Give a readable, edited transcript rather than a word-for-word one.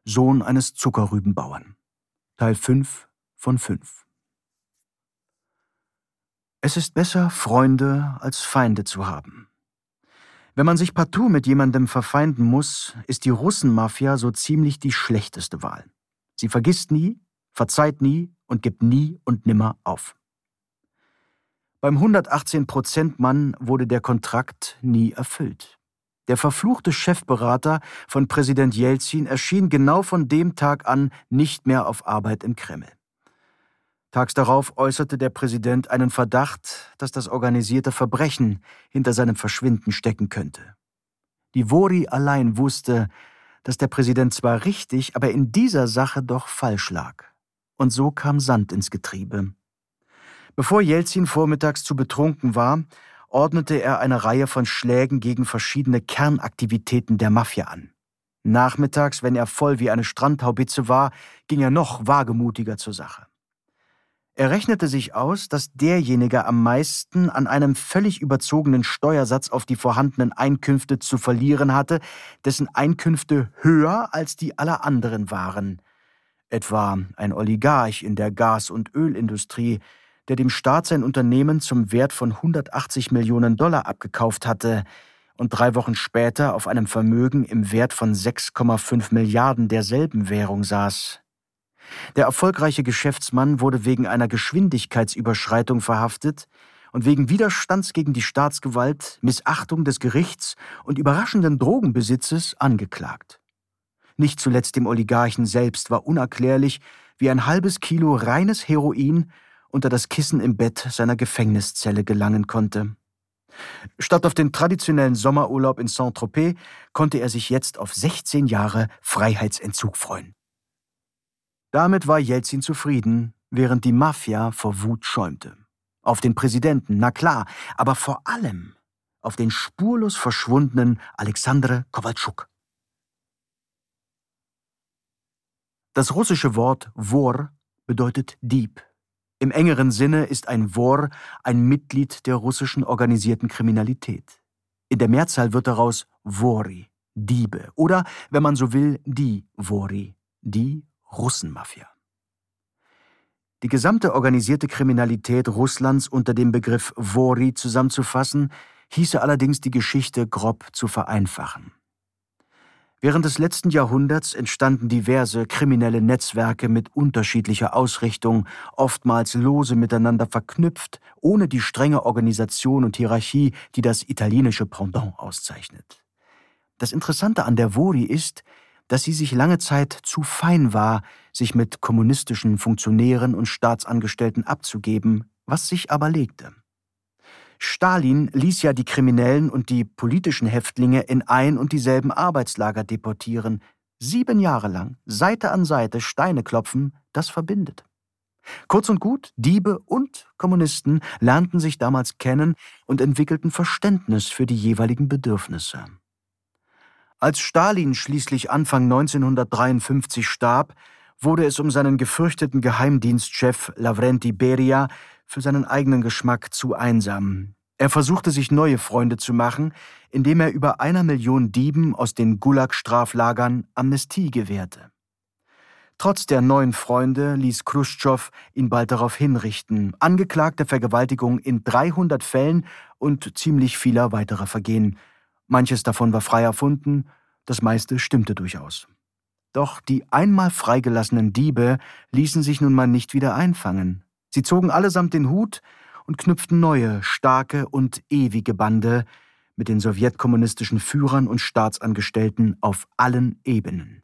Sohn eines Zuckerrübenbauern. Teil 5 von 5. Es ist besser, Freunde als Feinde zu haben. Wenn man sich partout mit jemandem verfeinden muss, ist die Russenmafia so ziemlich die schlechteste Wahl. Sie vergisst nie, verzeiht nie und gibt nie und nimmer auf. Beim 118%-Mann wurde der Kontrakt nie erfüllt. Der verfluchte Chefberater von Präsident Jelzin erschien genau von dem Tag an nicht mehr auf Arbeit im Kreml. Tags darauf äußerte der Präsident einen Verdacht, dass das organisierte Verbrechen hinter seinem Verschwinden stecken könnte. Die Wori allein wusste, dass der Präsident zwar richtig, aber in dieser Sache doch falsch lag. Und so kam Sand ins Getriebe. Bevor Jelzin vormittags zu betrunken war, ordnete er eine Reihe von Schlägen gegen verschiedene Kernaktivitäten der Mafia an. Nachmittags, wenn er voll wie eine Strandhaubitze war, ging er noch wagemutiger zur Sache. Er rechnete sich aus, dass derjenige am meisten an einem völlig überzogenen Steuersatz auf die vorhandenen Einkünfte zu verlieren hatte, dessen Einkünfte höher als die aller anderen waren. Etwa ein Oligarch in der Gas- und Ölindustrie, der dem Staat sein Unternehmen zum Wert von $180 Millionen abgekauft hatte und 3 Wochen später auf einem Vermögen im Wert von 6,5 Milliarden derselben Währung saß. Der erfolgreiche Geschäftsmann wurde wegen einer Geschwindigkeitsüberschreitung verhaftet und wegen Widerstands gegen die Staatsgewalt, Missachtung des Gerichts und überraschenden Drogenbesitzes angeklagt. Nicht zuletzt dem Oligarchen selbst war unerklärlich, wie ein halbes Kilo reines Heroin unter das Kissen im Bett seiner Gefängniszelle gelangen konnte. Statt auf den traditionellen Sommerurlaub in Saint-Tropez konnte er sich jetzt auf 16 Jahre Freiheitsentzug freuen. Damit war Jelzin zufrieden, während die Mafia vor Wut schäumte. Auf den Präsidenten, na klar, aber vor allem auf den spurlos verschwundenen Alexander Kowalczuk. Das russische Wort Wor bedeutet Dieb. Im engeren Sinne ist ein Wor ein Mitglied der russischen organisierten Kriminalität. In der Mehrzahl wird daraus Wori, Diebe, oder, wenn man so will, die Wori, die Russenmafia. Die gesamte organisierte Kriminalität Russlands unter dem Begriff Wori zusammenzufassen, hieße allerdings die Geschichte grob zu vereinfachen. Während des letzten Jahrhunderts entstanden diverse kriminelle Netzwerke mit unterschiedlicher Ausrichtung, oftmals lose miteinander verknüpft, ohne die strenge Organisation und Hierarchie, die das italienische Pendant auszeichnet. Das Interessante an der Wori ist, dass sie sich lange Zeit zu fein war, sich mit kommunistischen Funktionären und Staatsangestellten abzugeben, was sich aber legte. Stalin ließ ja die Kriminellen und die politischen Häftlinge in ein und dieselben Arbeitslager deportieren. 7 Jahre lang, Seite an Seite, Steine klopfen, das verbindet. Kurz und gut, Diebe und Kommunisten lernten sich damals kennen und entwickelten Verständnis für die jeweiligen Bedürfnisse. Als Stalin schließlich Anfang 1953 starb, wurde es um seinen gefürchteten Geheimdienstchef Lavrenti Beria für seinen eigenen Geschmack zu einsam. Er versuchte, sich neue Freunde zu machen, indem er über 1 Million Dieben aus den Gulag-Straflagern Amnestie gewährte. Trotz der neuen Freunde ließ Chruschtschow ihn bald darauf hinrichten, angeklagt der Vergewaltigung in 300 Fällen und ziemlich vieler weiterer Vergehen. Manches davon war frei erfunden, das meiste stimmte durchaus. Doch die einmal freigelassenen Diebe ließen sich nun mal nicht wieder einfangen. Sie zogen allesamt den Hut und knüpften neue, starke und ewige Bande mit den sowjetkommunistischen Führern und Staatsangestellten auf allen Ebenen.